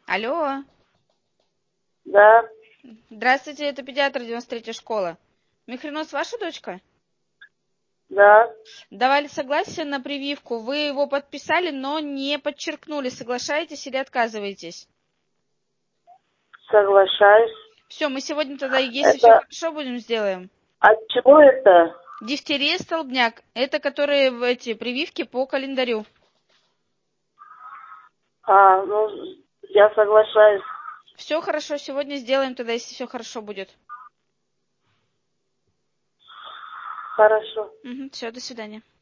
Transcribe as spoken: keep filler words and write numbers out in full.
Алло. Да. Здравствуйте, это педиатр девяносто третья школа. Михренос ваша дочка? Да. Давали согласие на прививку. Вы его подписали, но не подчеркнули, соглашаетесь или отказываетесь? Соглашаюсь. Все, мы сегодня тогда, если Это... все хорошо, будем сделаем. От чего это? Дифтерия, столбняк. Это которые в эти прививки по календарю. А, ну, я соглашаюсь. Все хорошо, сегодня сделаем тогда, если все хорошо будет. Хорошо. Угу, все, до свидания.